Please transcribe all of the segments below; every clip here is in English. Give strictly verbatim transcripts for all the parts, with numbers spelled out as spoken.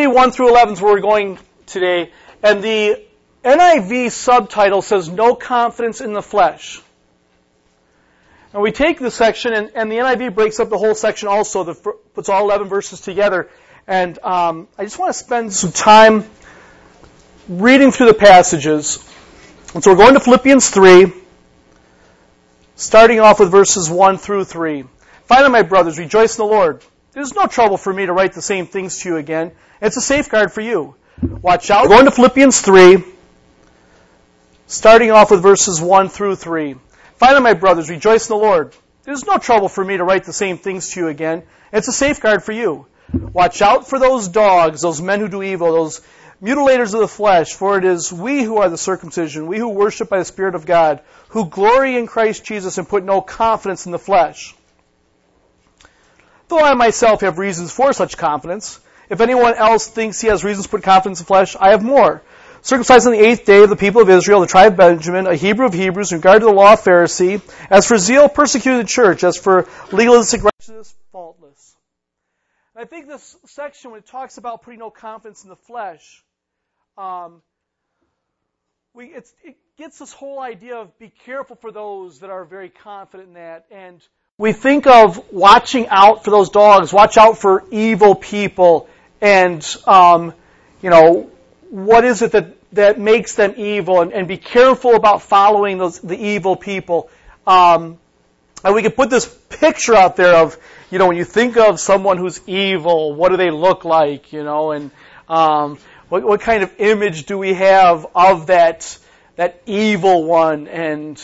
three, one through eleven is where we're going today. And the N I V subtitle says, No Confidence in the Flesh. And we take this section, and, and the N I V breaks up the whole section also, that puts all eleven verses together. And um, I just want to spend some time reading through the passages. And so we're going to Philippians three, starting off with verses one through three. Finally, my brothers, rejoice in the Lord. It is no trouble for me to write the same things to you again. It's a safeguard for you. Watch out. We're going to Philippians three, starting off with verses one through three. Finally, my brothers, rejoice in the Lord. It is no trouble for me to write the same things to you again. It's a safeguard for you. Watch out for those dogs, those men who do evil, those mutilators of the flesh, for it is we who are the circumcision, we who worship by the Spirit of God, who glory in Christ Jesus and put no confidence in the flesh. Though I myself have reasons for such confidence, if anyone else thinks he has reasons to put confidence in the flesh, I have more. Circumcised on the eighth day of the people of Israel, the tribe of Benjamin, a Hebrew of Hebrews, in regard to the law, a Pharisee, as for zeal, persecuted the church, as for legalistic righteousness, faultless. And I think this section, when it talks about putting no confidence in the flesh, um, we, it's, it gets this whole idea of be careful for those that are very confident in that. And we think of watching out for those dogs, watch out for evil people, and, um, you know, what is it that, that makes them evil, and, and be careful about following those the evil people. Um, and we can put this picture out there of, you know, when you think of someone who's evil, what do they look like, you know, and um, what, what kind of image do we have of that that evil one? And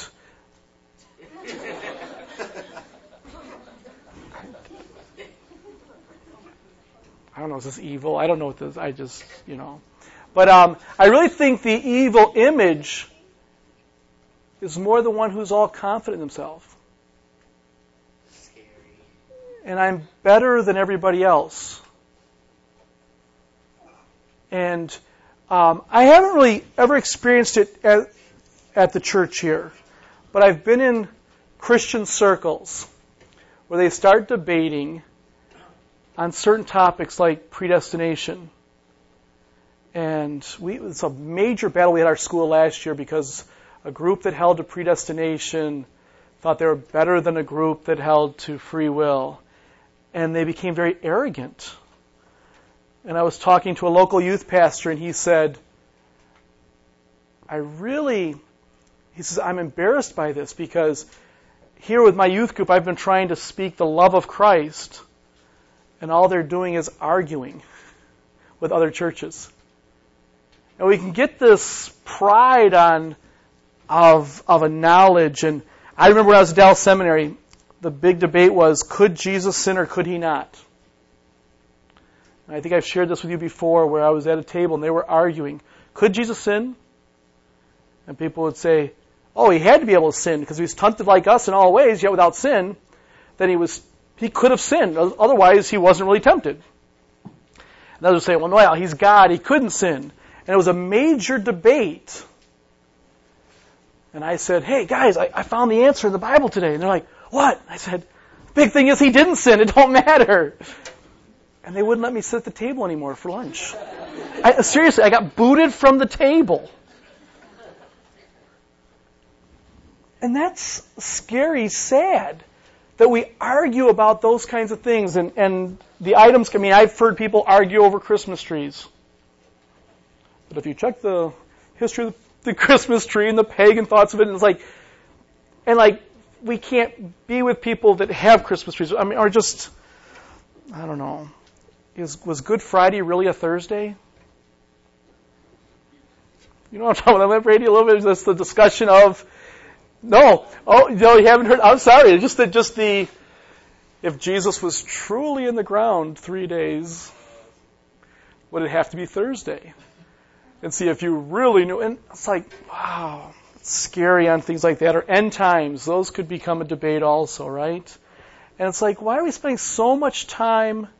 I don't know, is this evil? I don't know what this. I just, you know. But um, I really think the evil image is more the one who's all confident in himself. Scary. And I'm better than everybody else. And um, I haven't really ever experienced it at, at the church here. But I've been in Christian circles where they start debating on certain topics like predestination. And we, it's a major battle we had at our school last year because a group that held to predestination thought they were better than a group that held to free will. And they became very arrogant. And I was talking to a local youth pastor, and he said, I really, he says, I'm embarrassed by this because here with my youth group, I've been trying to speak the love of Christ, and all they're doing is arguing with other churches. And we can get this pride on of of a knowledge. And I remember when I was at Dallas Seminary, the big debate was, could Jesus sin or could he not? And I think I've shared this with you before, where I was at a table and they were arguing, could Jesus sin? And people would say, oh, he had to be able to sin because he was tempted like us in all ways, yet without sin. Then he was he could have sinned. Otherwise, he wasn't really tempted. And others would say, well, no, he's God. He couldn't sin. And it was a major debate. And I said, hey, guys, I, I found the answer in the Bible today. And they're like, what? I said, big thing is he didn't sin. It don't matter. And they wouldn't let me sit at the table anymore for lunch. I, seriously, I got booted from the table. And that's scary, sad, that we argue about those kinds of things. And, and the items, I mean, I've heard people argue over Christmas trees. But if you check the history of the Christmas tree and the pagan thoughts of it, and it's like, and like, we can't be with people that have Christmas trees. I mean, or just, I don't know. Is, was Good Friday really a Thursday? You know what I'm talking about? On that radio a little bit. That's the discussion of, no, oh, no, you haven't heard. I'm sorry. Just the, just the, if Jesus was truly in the ground three days, would it have to be Thursday? And see if you really knew. And it's like, wow, it's scary on things like that. Or end times, those could become a debate also, right? And it's like, why are we spending so much time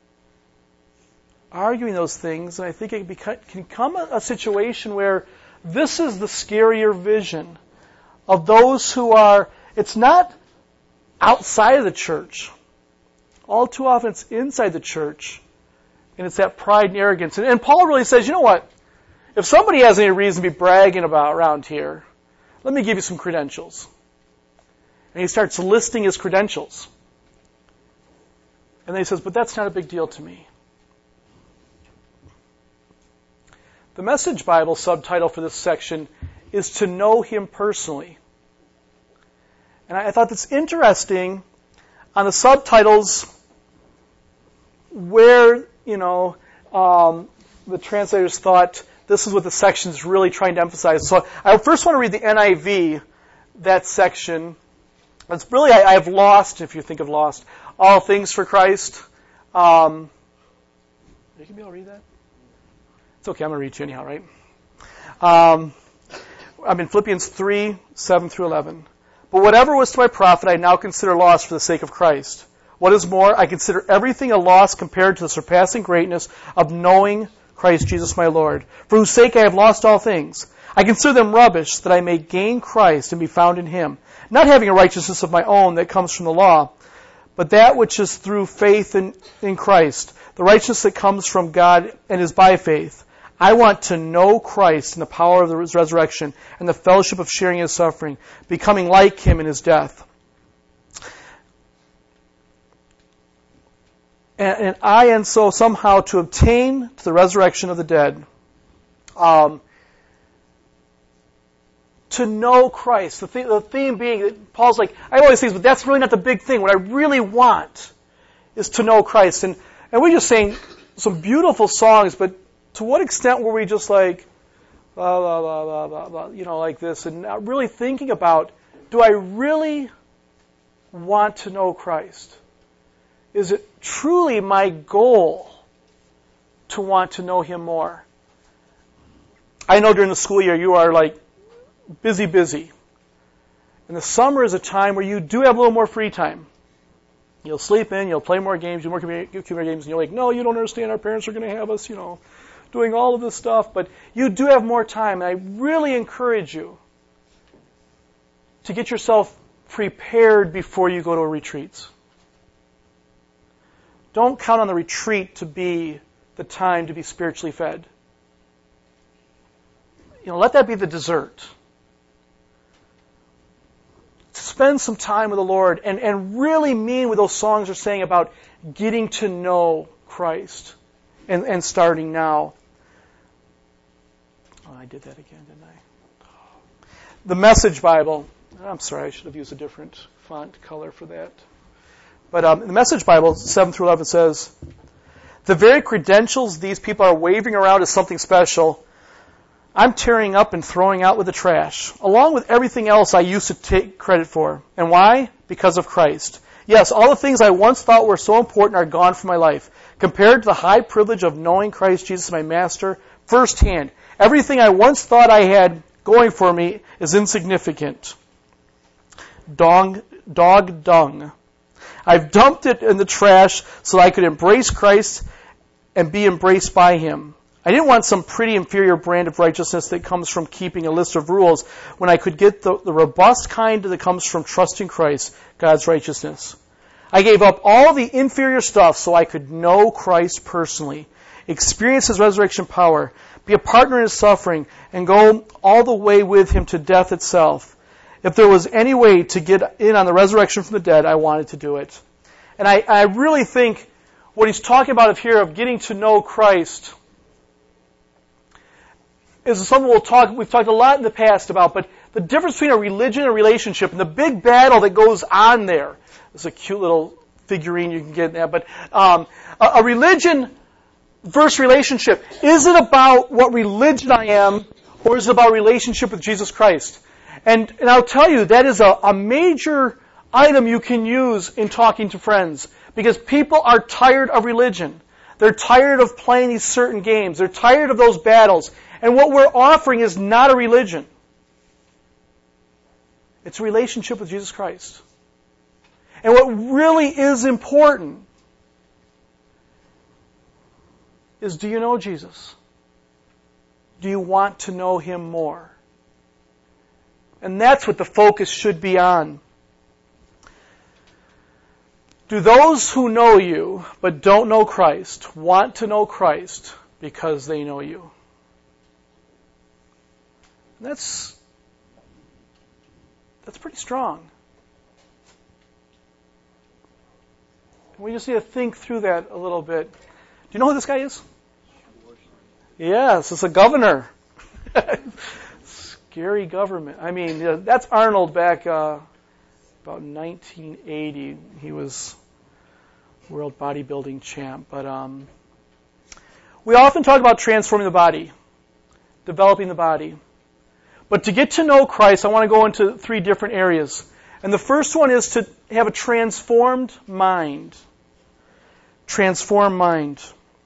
arguing those things? And I think it beca- can come a, a situation where this is the scarier vision of those who are, it's not outside of the church. All too often it's inside the church. And it's that pride and arrogance. And, and Paul really says, you know what? If somebody has any reason to be bragging about around here, let me give you some credentials. And he starts listing his credentials. And then he says, but that's not a big deal to me. The Message Bible subtitle for this section is To Know Him Personally. And I, I thought that's interesting on the subtitles where, you know, um, the translators thought this is what the section is really trying to emphasize. So I first want to read the N I V, that section. It's really, I, I have lost, if you think of lost, all things for Christ. Um, you can be able to read that? It's okay, I'm going to read you anyhow, right? Um, I'm in Philippians three, seven through eleven. But whatever was to my profit, I now consider loss for the sake of Christ. What is more, I consider everything a loss compared to the surpassing greatness of knowing Christ Jesus my Lord, for whose sake I have lost all things. I consider them rubbish, that I may gain Christ and be found in Him, not having a righteousness of my own that comes from the law, but that which is through faith in, in Christ, the righteousness that comes from God and is by faith. I want to know Christ and the power of His resurrection and the fellowship of sharing His suffering, becoming like Him in His death. And, and I, and so somehow to obtain to the resurrection of the dead, um, to know Christ. The, th- the theme being that Paul's like, I always say, but that's really not the big thing. What I really want is to know Christ. And, and we just sang some beautiful songs, but to what extent were we just like, blah, blah, blah, blah, blah, blah, you know, like this, and not really thinking about, do I really want to know Christ? Is it truly my goal to want to know Him more? I know during the school year you are like busy, busy. And the summer is a time where you do have a little more free time. You'll sleep in, you'll play more games, do more computer games, and you're like, no, you don't understand, our parents are going to have us, you know, doing all of this stuff. But you do have more time, and I really encourage you to get yourself prepared before you go to retreats. Don't count on the retreat to be the time to be spiritually fed. You know, let that be the dessert. Spend some time with the Lord and, and really mean what those songs are saying about getting to know Christ and, and starting now. Oh, I did that again, didn't I? The Message Bible. I'm sorry, I should have used a different font color for that. But um, the Message Bible, seven through eleven, says, the very credentials these people are waving around as something special, I'm tearing up and throwing out with the trash, along with everything else I used to take credit for. And why? Because of Christ. Yes, all the things I once thought were so important are gone from my life. Compared to the high privilege of knowing Christ Jesus, my Master, firsthand, everything I once thought I had going for me is insignificant. Dong, dog dung. I've dumped it in the trash so that I could embrace Christ and be embraced by Him. I didn't want some pretty inferior brand of righteousness that comes from keeping a list of rules when I could get the, the robust kind that comes from trusting Christ, God's righteousness. I gave up all the inferior stuff so I could know Christ personally, experience His resurrection power, be a partner in His suffering, and go all the way with Him to death itself. If there was any way to get in on the resurrection from the dead, I wanted to do it. And I, I really think what he's talking about here of getting to know Christ is something we'll talk, we've talked a lot in the past about, but the difference between a religion and a relationship and the big battle that goes on there. It's a cute little figurine you can get in there, but um, a, a religion versus relationship. Is it about what religion I am, or is it about relationship with Jesus Christ? And, and I'll tell you, that is a, a major item you can use in talking to friends, because people are tired of religion. They're tired of playing these certain games. They're tired of those battles. And what we're offering is not a religion. It's a relationship with Jesus Christ. And what really is important is, do you know Jesus? Do you want to know Him more? And that's what the focus should be on. Do those who know you but don't know Christ want to know Christ because they know you? That's that's pretty strong. We just need to think through that a little bit. Do you know who this guy is? Yes, it's a governor. Scary government. I mean, uh, that's Arnold back uh, about nineteen eighty. He was world bodybuilding champ. But um, we often talk about transforming the body, developing the body. But to get to know Christ, I want to go into three different areas. And the first one is to have a transformed mind. Transformed mind.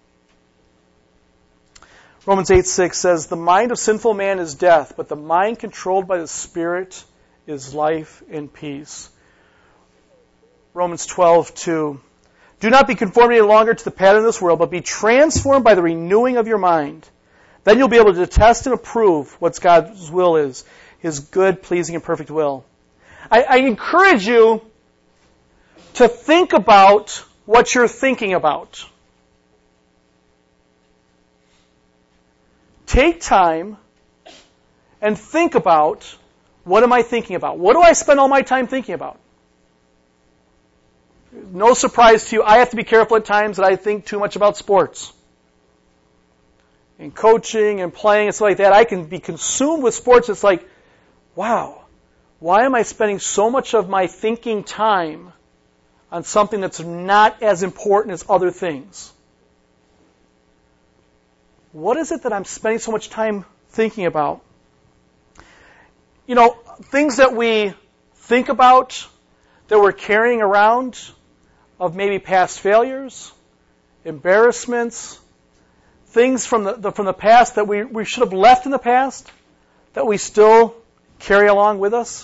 Romans eight six says, the mind of sinful man is death, but the mind controlled by the Spirit is life and peace. Romans twelve two. Do not be conformed any longer to the pattern of this world, but be transformed by the renewing of your mind. Then you'll be able to test and approve what God's will is, His good, pleasing, and perfect will. I, I encourage you to think about what you're thinking about. Take time and think about, what am I thinking about? What do I spend all my time thinking about? No surprise to you, I have to be careful at times that I think too much about sports. And coaching and playing and stuff like that, I can be consumed with sports. It's like, wow, why am I spending so much of my thinking time on something that's not as important as other things? What is it that I'm spending so much time thinking about? You know, things that we think about, that we're carrying around, of maybe past failures, embarrassments, things from the, the from the past that we, we should have left in the past, that we still carry along with us.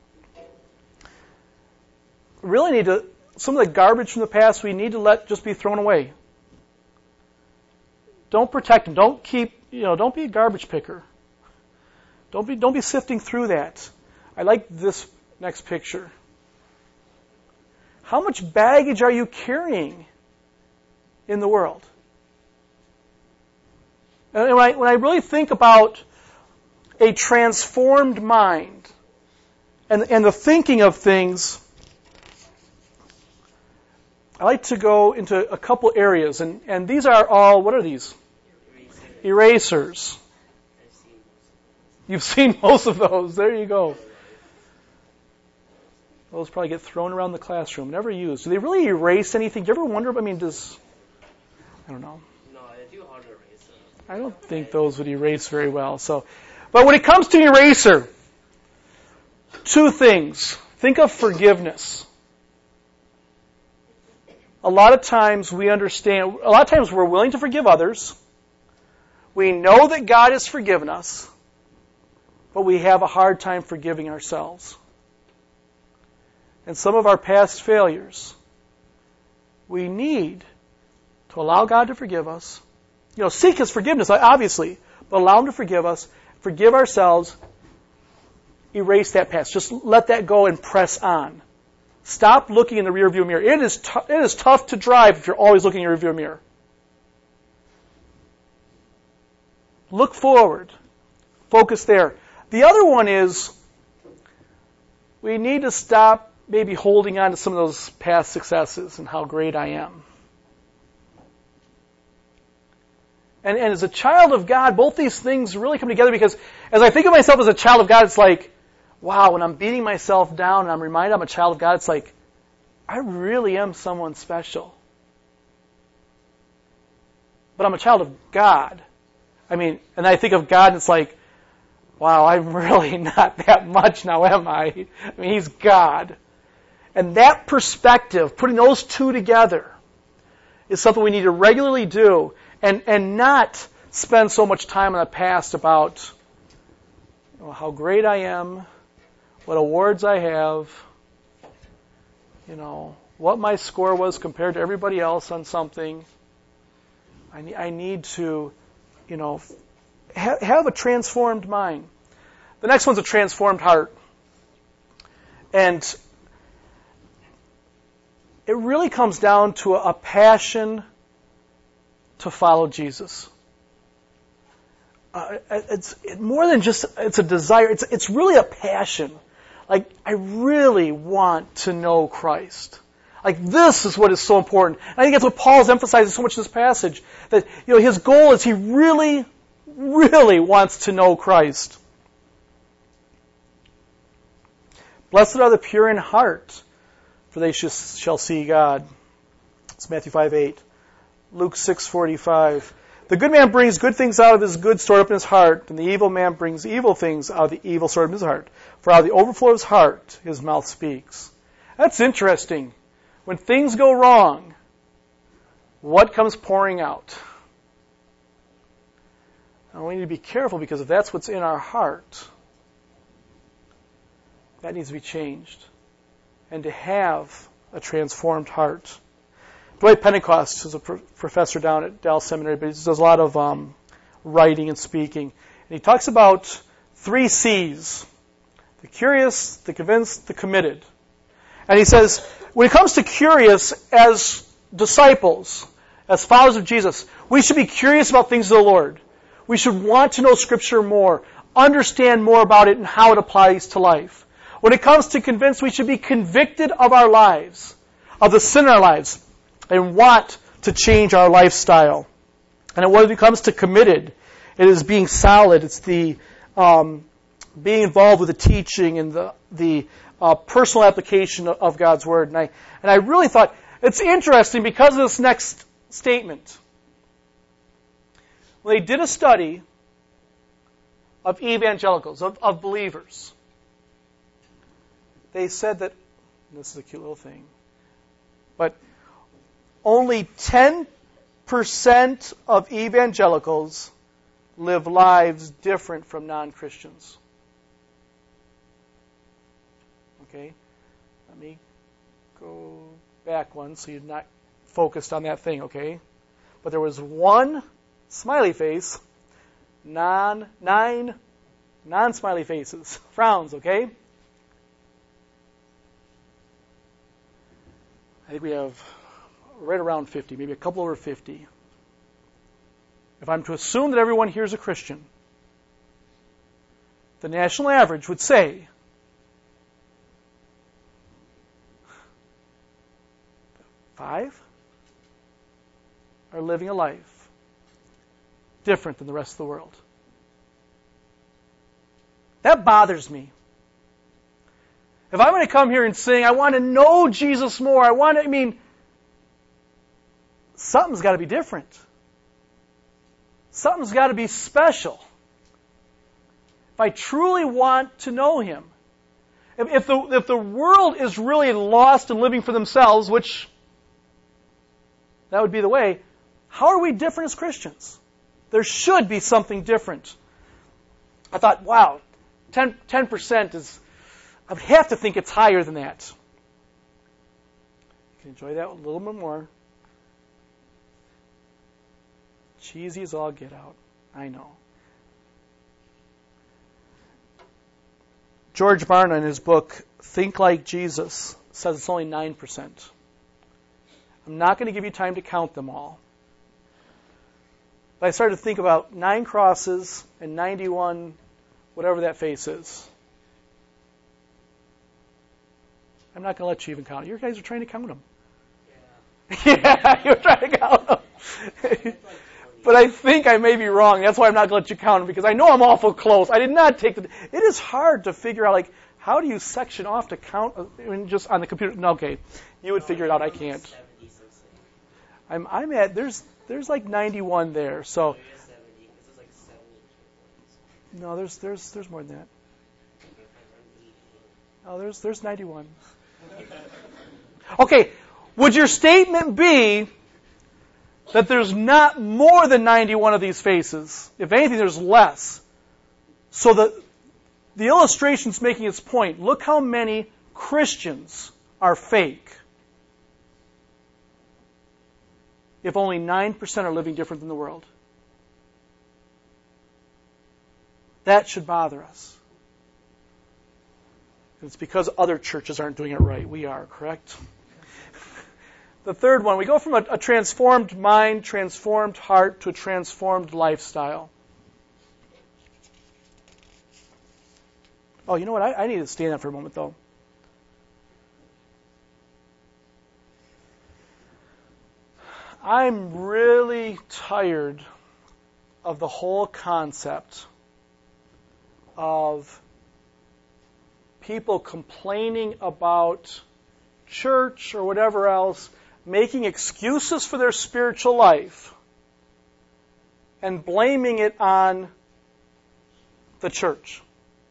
We really need to, some of the garbage from the past we need to let just be thrown away. Don't protect them. Don't keep, you know, don't be a garbage picker. Don't be, don't be sifting through that. I like this next picture. How much baggage are you carrying in the world? And when I, when I really think about a transformed mind and, and the thinking of things, I like to go into a couple areas. And, and these are all, what are these? Erasers. You've seen most of those. There you go. Those probably get thrown around the classroom, never used. Do they really erase anything? Do you ever wonder? I mean, does, I don't know. No, I do hard erase. I don't think those would erase very well. So, but when it comes to eraser, two things. Think of forgiveness. A lot of times we understand, a lot of times we're willing to forgive others. We know that God has forgiven us, but we have a hard time forgiving ourselves. And some of our past failures, we need to allow God to forgive us. You know, seek His forgiveness, obviously, but allow Him to forgive us, forgive ourselves, erase that past. Just let that go and press on. Stop looking in the rearview mirror. It is, t- it is tough to drive if you're always looking in your rearview mirror. Look forward. Focus there. The other one is we need to stop maybe holding on to some of those past successes and how great I am. And, and as a child of God, both these things really come together, because as I think of myself as a child of God, it's like, wow, when I'm beating myself down and I'm reminded I'm a child of God, it's like, I really am someone special. But I'm a child of God. I mean, and I think of God and it's like, wow, I'm really not that much now, am I? I mean, He's God. And that perspective, putting those two together, is something we need to regularly do, and, and not spend so much time in the past about, you know, how great I am, what awards I have, you know, what my score was compared to everybody else on something. I need, I need to, you know, ha- have a transformed mind. The next one's a transformed heart. And it really comes down to a, a passion to follow Jesus. Uh, it's it, more than just, it's a desire, it's, it's really a passion. Like, I really want to know Christ. Like, this is what is so important. And I think that's what Paul's emphasizing so much in this passage. That, you know, his goal is he really, really wants to know Christ. Blessed are the pure in heart, for they shall see God. It's Matthew five eight. Luke six forty-five. The good man brings good things out of his good stored up in his heart, and the evil man brings evil things out of the evil stored up in his heart. For out of the overflow of his heart, his mouth speaks. That's interesting. When things go wrong, what comes pouring out? Now we need to be careful, because if that's what's in our heart, that needs to be changed. And to have a transformed heart. Dwight Pentecost is a pro- professor down at Dallas Seminary, but he does a lot of um, writing and speaking. And he talks about three C's: the curious, the convinced, the committed. And he says, when it comes to curious, as disciples, as followers of Jesus, we should be curious about things of the Lord. We should want to know Scripture more, understand more about it and how it applies to life. When it comes to convinced, we should be convicted of our lives, of the sin in our lives, and want to change our lifestyle. And when it comes to committed, it is being solid. It's the um, being involved with the teaching and the the uh, personal application of, of God's Word. And I and I really thought it's interesting because of this next statement. When they did a study of evangelicals, of, of believers, they said that, this is a cute little thing, but only ten percent of evangelicals live lives different from non-Christians. Okay? Let me go back one so you're not focused on that thing, okay? But there was one smiley face, non, nine non-smiley faces, frowns, okay? I think we have right around fifty, maybe a couple over fifty. If I'm to assume that everyone here is a Christian, the national average would say five are living a life different than the rest of the world. That bothers me. If I'm going to come here and sing, I want to know Jesus more, I want to, I mean, something's got to be different. Something's got to be special. If I truly want to know Him. If, if, the, if the world is really lost and living for themselves, which that would be the way, how are we different as Christians? There should be something different. I thought, wow, ten percent is, I would have to think it's higher than that. You can enjoy that a little bit more. Cheesy as all get out. I know. George Barna, in his book, Think Like Jesus, says it's only nine percent. I'm not going to give you time to count them all. But I started to think about nine crosses and ninety-one, whatever that face is. I'm not going to let you even count it. You guys are trying to count them. Yeah, yeah you're trying to count them. But I think I may be wrong. That's why I'm not going to let you count them, because I know I'm awful close. I did not take the... It is hard to figure out, like, how do you section off to count, I mean, just on the computer? No, okay. You would figure it out. I can't. I'm, I'm at... There's there's like ninety-one there, so... No, there's there's there's more than that. No, there's there's ninety-one. Okay, would your statement be that there's not more than ninety-one of these faces? If anything, there's less. So the the illustration's making its point. Look how many Christians are fake. If only nine percent are living different than the world. That should bother us. It's because other churches aren't doing it right. We are, correct? The third one, we go from a, a transformed mind, transformed heart, to a transformed lifestyle. Oh, you know what? I, I need to stand up for a moment, though. I'm really tired of the whole concept of people complaining about church or whatever else, making excuses for their spiritual life, and blaming it on the church.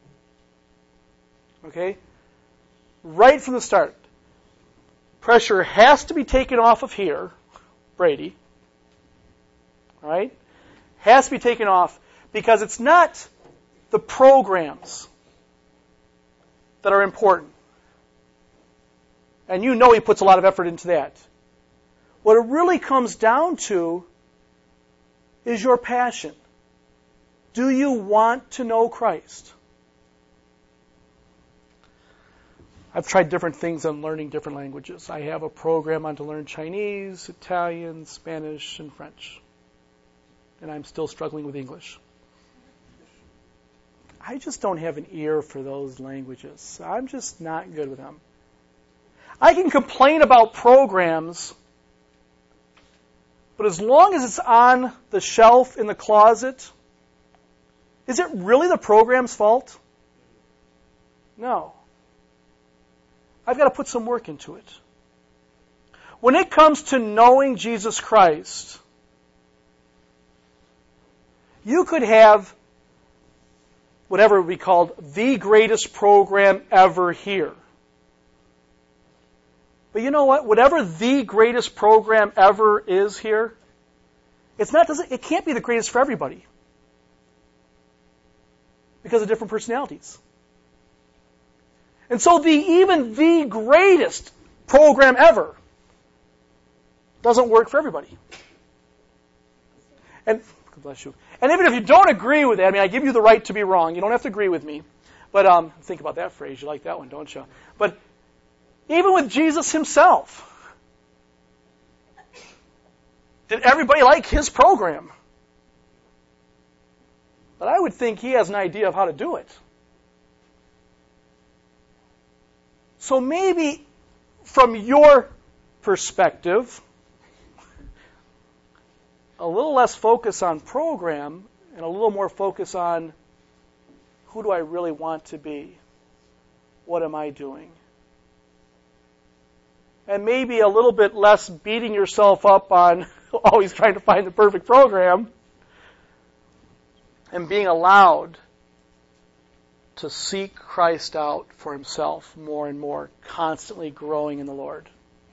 Okay? Right from the start. Pressure has to be taken off of here, Brady. Right? Has to be taken off because it's not the programs that are important. And you know he puts a lot of effort into that. What it really comes down to is your passion. Do you want to know Christ? I've tried different things on learning different languages. I have a program on to learn Chinese, Italian, Spanish, and French. And I'm still struggling with English. I just don't have an ear for those languages. I'm just not good with them. I can complain about programs, but as long as it's on the shelf in the closet, is it really the program's fault? No. I've got to put some work into it. When it comes to knowing Jesus Christ, you could have whatever would be called the greatest program ever here. But you know what? Whatever the greatest program ever is here, it's not. Doesn't, it can't be the greatest for everybody because of different personalities. And so, the even the greatest program ever doesn't work for everybody. And God bless you. And even if you don't agree with it, I mean, I give you the right to be wrong. You don't have to agree with me. But um, think about that phrase. You like that one, don't you? But even with Jesus himself, did everybody like his program? But I would think he has an idea of how to do it. So maybe from your perspective, a little less focus on program and a little more focus on who do I really want to be? What am I doing? And maybe a little bit less beating yourself up on always trying to find the perfect program and being allowed to seek Christ out for himself more and more, constantly growing in the Lord.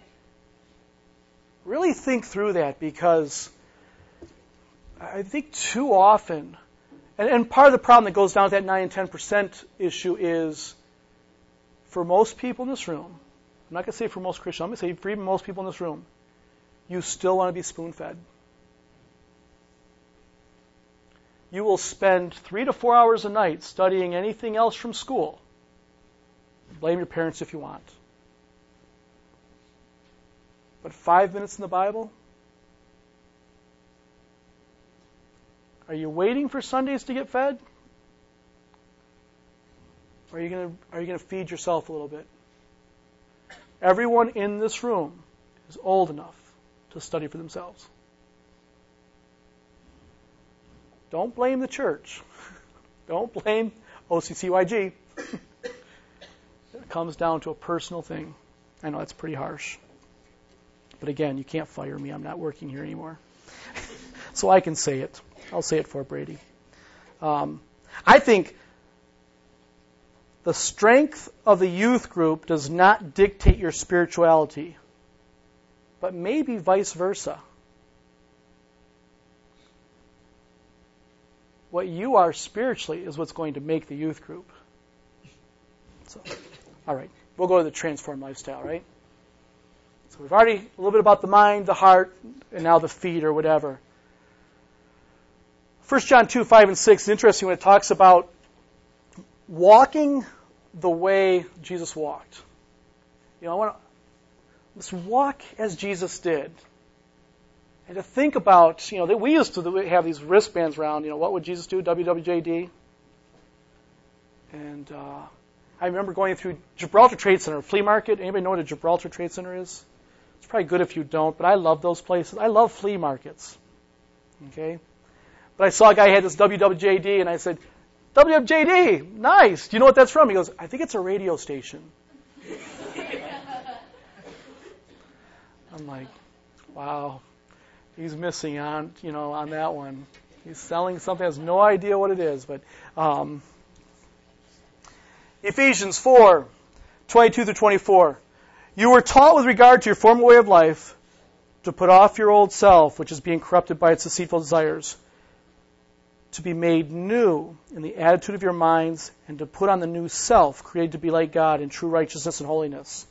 Really think through that, because I think too often, and, and part of the problem that goes down to that nine and ten percent issue is, for most people in this room, I'm not going to say for most Christians, I'm going to say for even most people in this room, you still want to be spoon-fed. You will spend three to four hours a night studying anything else from school. Blame your parents if you want. But five minutes in the Bible? Are you waiting for Sundays to get fed? Or are you going to, are you going to feed yourself a little bit? Everyone in this room is old enough to study for themselves. Don't blame the church. Don't blame O C C Y G. It comes down to a personal thing. I know that's pretty harsh. But again, you can't fire me. I'm not working here anymore. So I can say it. I'll say it for Brady. Um, I think the strength of the youth group does not dictate your spirituality, but maybe vice versa. What you are spiritually is what's going to make the youth group. So, all right, we'll go to the transformed lifestyle, right? So we've already a little bit about the mind, the heart, and now the feet or whatever. First John two, five, and six is interesting when it talks about walking the way Jesus walked. You know, I want to, Let's walk as Jesus did. And to think about, you know, that we used to have these wristbands around, you know, what would Jesus do? W W J D. And uh, I remember going through Gibraltar Trade Center, flea market. Anybody know what a Gibraltar Trade Center is? It's probably good if you don't, but I love those places. I love flea markets. Okay? But I saw a guy who had this W W J D, and I said, W W J D, nice. Do you know what that's from? He goes, I think it's a radio station. I'm like, wow. He's missing on, you know, on that one. He's selling something, has no idea what it is. But um, Ephesians four, twenty-two through twenty-four. You were taught with regard to your former way of life to put off your old self, which is being corrupted by its deceitful desires, to be made new in the attitude of your minds, and to put on the new self, created to be like God in true righteousness and holiness.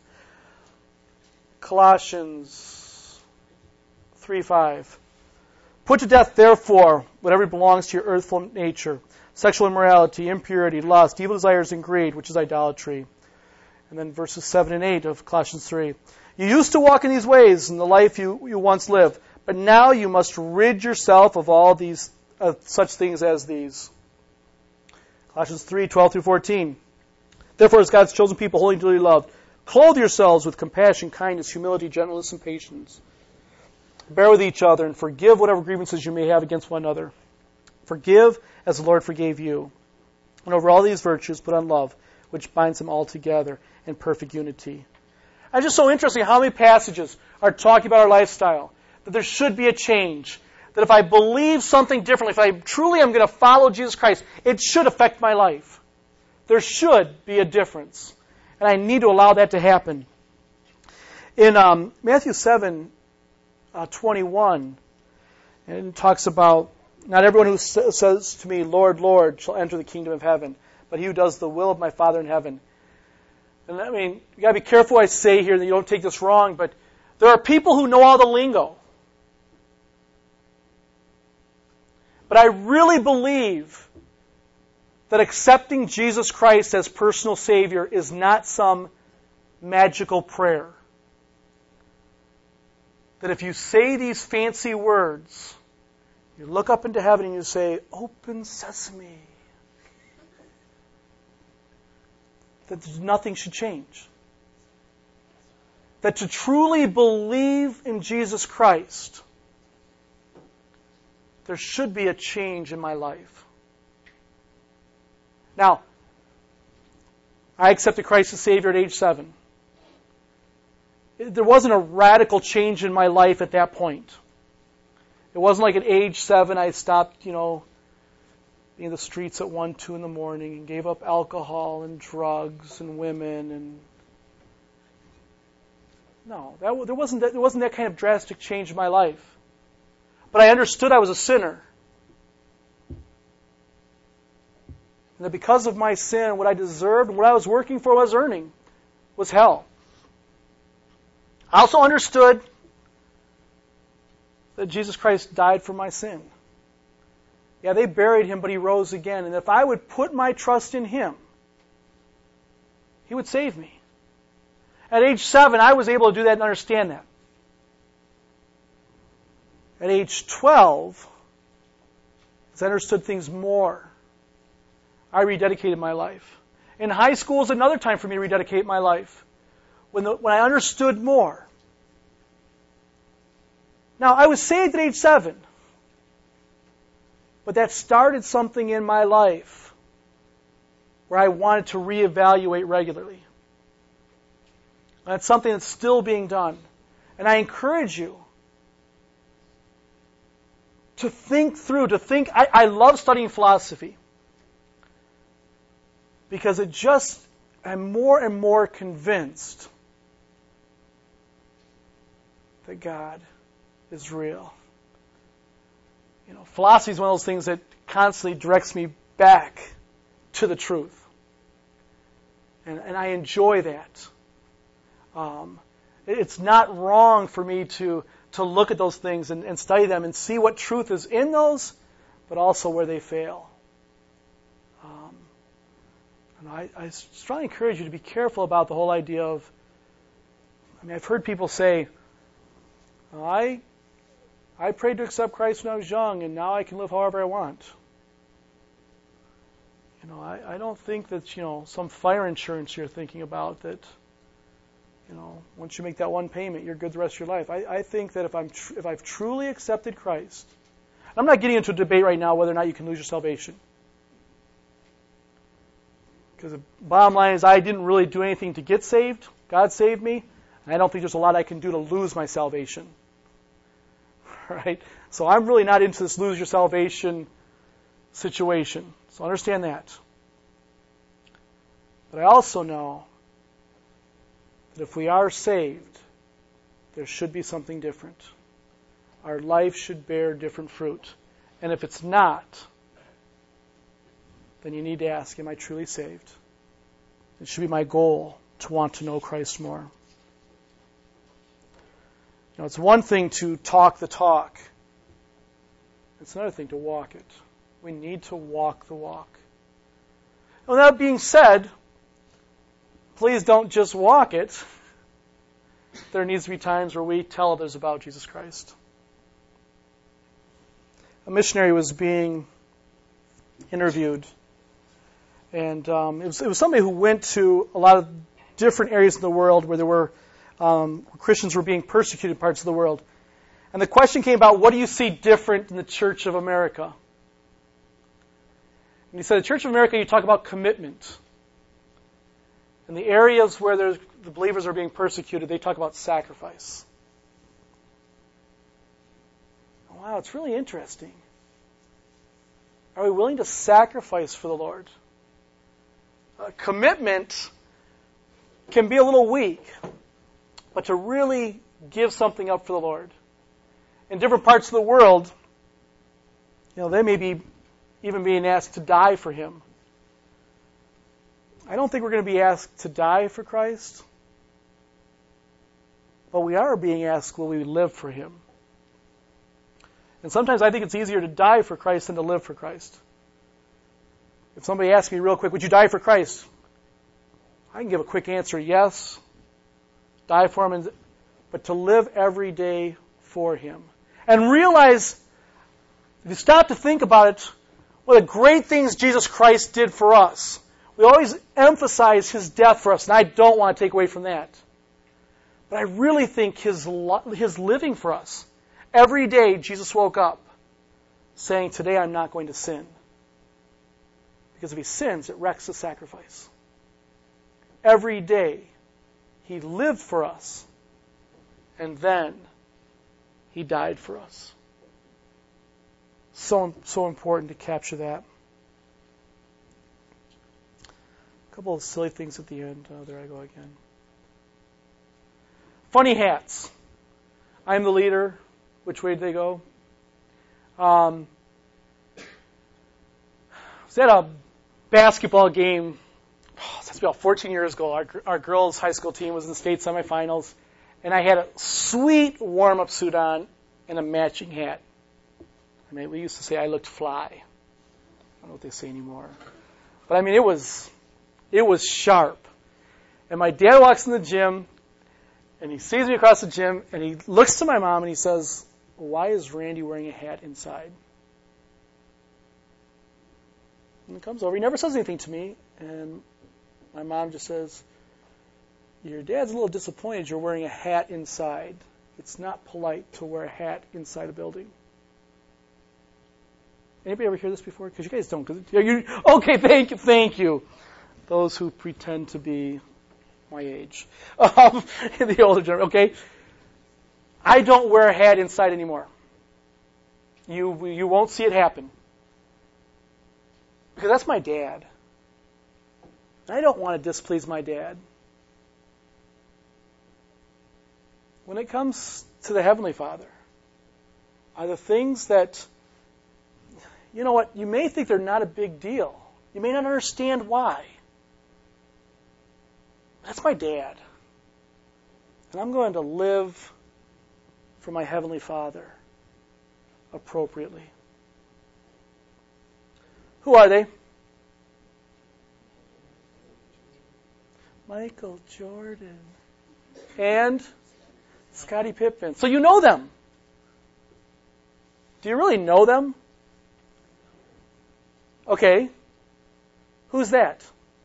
Colossians three five. Put to death, therefore, whatever belongs to your earthful nature, sexual immorality, impurity, lust, evil desires, and greed, which is idolatry. And then verses seven and eight of Colossians three. You used to walk in these ways in the life you, you once lived, but now you must rid yourself of all these uh, such things as these. Colossians three twelve through fourteen. Therefore, as God's chosen people, holy and dearly loved, clothe yourselves with compassion, kindness, humility, gentleness, and patience. Bear with each other and forgive whatever grievances you may have against one another. Forgive as the Lord forgave you. And over all these virtues, put on love, which binds them all together in perfect unity. It's just so interesting how many passages are talking about our lifestyle, that there should be a change, that if I believe something differently, if I truly am going to follow Jesus Christ, it should affect my life. There should be a difference. And I need to allow that to happen. In um, Matthew seven, uh, twenty-one, and it talks about, not everyone who sa- says to me, Lord, Lord, shall enter the kingdom of heaven, but he who does the will of my Father in heaven. And I mean, you got to be careful what I say here that you don't take this wrong, but there are people who know all the lingo. But I really believe that accepting Jesus Christ as personal Savior is not some magical prayer. That if you say these fancy words, you look up into heaven and you say, open sesame, that nothing should change. That to truly believe in Jesus Christ, there should be a change in my life. Now, I accepted Christ as Savior at age seven. There wasn't a radical change in my life at that point. It wasn't like at age seven I stopped, you know, in the streets at one, two in the morning and gave up alcohol and drugs and women and no, that, there wasn't that, there wasn't that kind of drastic change in my life. But I understood I was a sinner. And that because of my sin, what I deserved and what I was working for, what I was earning, was hell. I also understood that Jesus Christ died for my sin. Yeah, they buried him, but he rose again. And if I would put my trust in him, he would save me. At age seven, I was able to do that and understand that. At age twelve, as I understood things more, I rededicated my life. In high school is another time for me to rededicate my life. When, the, when I understood more. Now, I was saved at age seven. But that started something in my life where I wanted to reevaluate regularly. And that's something that's still being done. And I encourage you to think through, to think, I, I love studying philosophy. Because it just, I'm more and more convinced that God is real. You know, philosophy is one of those things that constantly directs me back to the truth. And, and I enjoy that. Um, it's not wrong for me to, to look at those things and, and study them and see what truth is in those, but also where they fail. Um, and I, I strongly encourage you to be careful about the whole idea of I mean, I've heard people say, I I prayed to accept Christ when I was young, and now I can live however I want. You know, I, I don't think that, you know, some fire insurance you're thinking about that, you know, once you make that one payment, you're good the rest of your life. I, I think that if I'm tr- if I've truly accepted Christ, I'm not getting into a debate right now whether or not you can lose your salvation. Because the bottom line is I didn't really do anything to get saved. God saved me. And I don't think there's a lot I can do to lose my salvation. Right? So I'm really not into this lose your salvation situation. So understand that. But I also know that if we are saved, there should be something different. Our life should bear different fruit. And if it's not, then you need to ask, am I truly saved? It should be my goal to want to know Christ more. You know, it's one thing to talk the talk. It's another thing to walk it. We need to walk the walk. And that being said, please don't just walk it. There needs to be times where we tell others about Jesus Christ. A missionary was being interviewed, and um, it was it was somebody who went to a lot of different areas in the world where there were um, Christians were being persecuted parts of the world. And the question came about, what do you see different in the Church of America? And he said, the Church of America, you talk about commitment. In the areas where there's, the believers are being persecuted, they talk about sacrifice. Wow, it's really interesting. Are we willing to sacrifice for the Lord? Uh, commitment can be a little weak, but to really give something up for the Lord. In different parts of the world, you know, they may be even being asked to die for Him. I don't think we're going to be asked to die for Christ, but we are being asked, will we live for Him? And sometimes I think it's easier to die for Christ than to live for Christ. If somebody asks me real quick, would you die for Christ? I can give a quick answer, yes. Die for Him, but to live every day for Him. And realize, if you stop to think about it, what the great things Jesus Christ did for us. We always emphasize His death for us, and I don't want to take away from that. But I really think His, his living for us. Every day, Jesus woke up saying, today I'm not going to sin. Because if He sins, it wrecks the sacrifice. Every day, He lived for us, and then He died for us. So, so important to capture that. A couple of silly things at the end. Oh, there I go again. Funny hats. I'm the leader. Which way did they go? Um, I was at a basketball game. Oh, that's about fourteen years ago. Our, our girls' high school team was in the state semifinals, and I had a sweet warm-up suit on and a matching hat. I mean, we used to say I looked fly. I don't know what they say anymore. But I mean, it was, it was sharp. And my dad walks in the gym, and he sees me across the gym, and he looks to my mom, and he says, why is Randy wearing a hat inside? And he comes over. He never says anything to me. And my mom just says, your dad's a little disappointed you're wearing a hat inside. It's not polite to wear a hat inside a building. Anybody ever hear this before? Because you guys don't. Cause you, okay, thank you, thank you. Those who pretend to be my age. Um, the older generation, okay? I don't wear a hat inside anymore. You you won't see it happen. Because that's my dad. I don't want to displease my dad. When it comes to the Heavenly Father, are the things that, you know what, you may think they're not a big deal. You may not understand why. That's my dad. And I'm going to live for my Heavenly Father appropriately. Who are they? Michael Jordan. and Scottie Pippen. So you know them. Do you really know them? Okay. Who's that?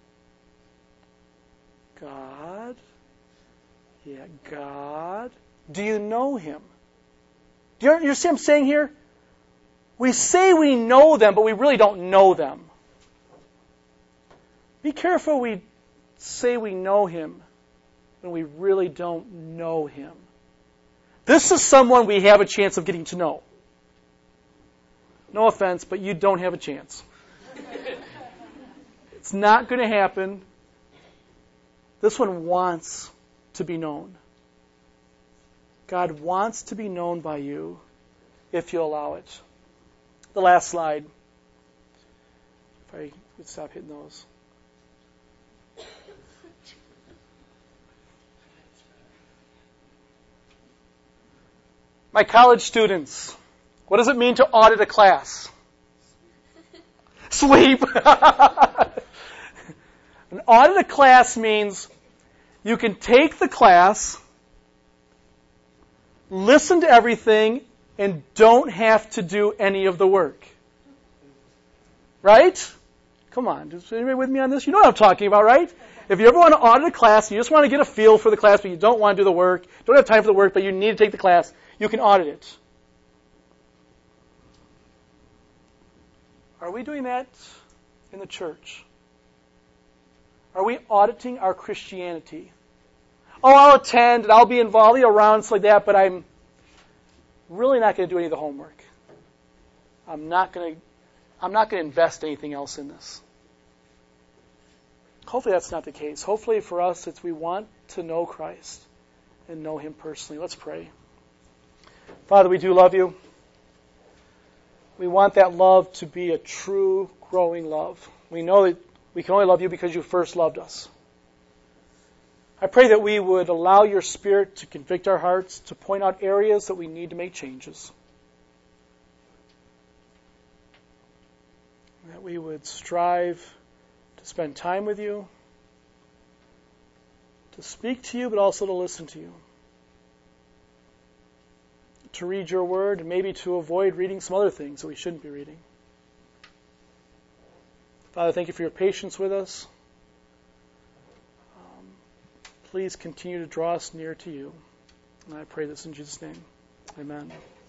God. Yeah, God. Do you know him? Do you, you see what I'm saying here? We say we know them, but we really don't know them. Be careful we say we know him when we really don't know him. This is someone we have a chance of getting to know. No offense, but you don't have a chance. It's not going to happen. This one wants to be known. God wants to be known by you if you allow it. The last slide. If I could stop hitting those. My college students, what does it mean to audit a class? Sleep. An audit a class means you can take the class, listen to everything, and don't have to do any of the work. Right? Come on, is anybody with me on this? You know what I'm talking about, right? If you ever want to audit a class, and you just want to get a feel for the class, but you don't want to do the work, don't have time for the work, but you need to take the class, you can audit it. Are we doing that in the church? Are we auditing our Christianity? Oh, I'll attend and I'll be involved around stuff like that, but I'm really not going to do any of the homework. I'm not going to. I'm not going to invest anything else in this. Hopefully that's not the case. Hopefully for us, it's we want to know Christ and know Him personally. Let's pray. Father, we do love you. We want that love to be a true, growing love. We know that we can only love you because you first loved us. I pray that we would allow your Spirit to convict our hearts, to point out areas that we need to make changes. That we would strive to spend time with you, to speak to you, but also to listen to you. To read your word, and maybe to avoid reading some other things that we shouldn't be reading. Father, thank you for your patience with us. Um, please continue to draw us near to you. And I pray this in Jesus' name. Amen.